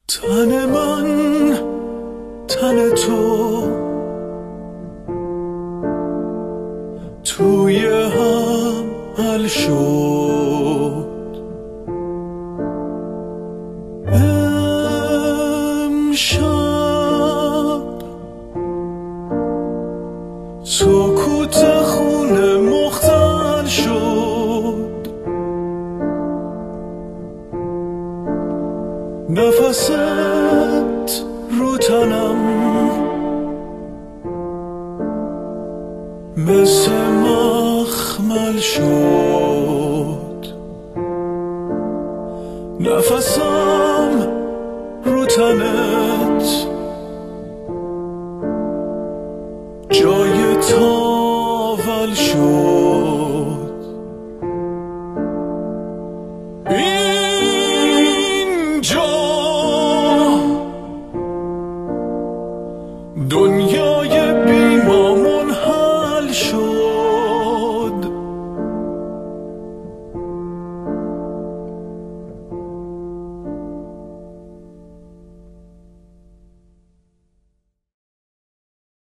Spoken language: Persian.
تن من تن تو توی هم حل شد. امشب سکوت خونه مختل شد. نفست رو تنم مثل مخمل شد. نفسم رو تنت جای تاول شد. اینجا دنیا